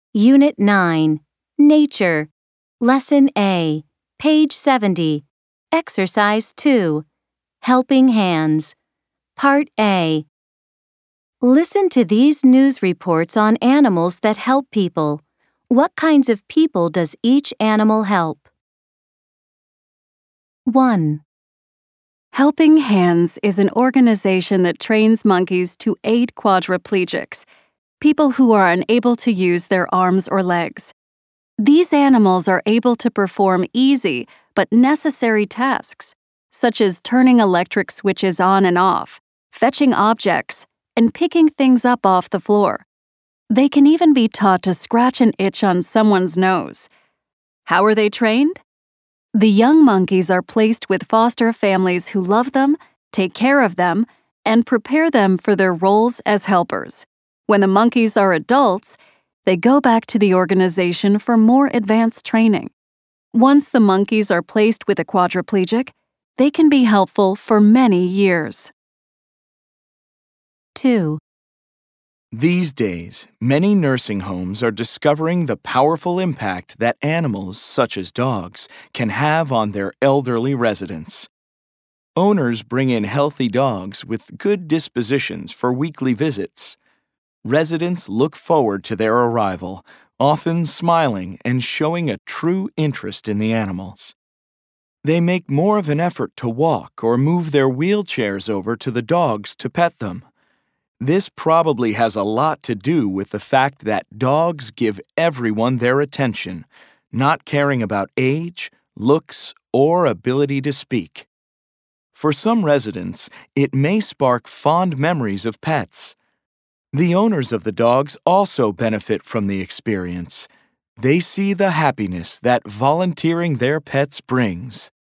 Unit 9, Nature, Lesson A, page 70, Exercise 2, Helping Hands, Part A. Listen to these news reports on animals that help people. What kinds of people does each animal help? 1. Helping Hands is an organization that trains monkeys to aid quadriplegics, people who are unable to use their arms or legs. These animals are able to perform easy but necessary tasks, such as turning electric switches on and off, fetching objects, and picking things up off the floor. They can even be taught to scratch an itch on someone's nose. How are they trained? The young monkeys are placed with foster families who love them, take care of them, and prepare them for their roles as helpers. When the monkeys are adults, they go back to the organization for more advanced training. Once the monkeys are placed with a quadriplegic, they can be helpful for many years. 2. These days, many nursing homes are discovering the powerful impact that animals, such as dogs, can have on their elderly residents. Owners bring in healthy dogs with good dispositions for weekly visits. Residents look forward to their arrival, often smiling and showing a true interest in the animals. They make more of an effort to walk or move their wheelchairs over to the dogs to pet them. This probably has a lot to do with the fact that dogs give everyone their attention, not caring about age, looks, or ability to speak. For some residents, it may spark fond memories of pets. The owners of the dogs also benefit from the experience. They see the happiness that volunteering their pets brings.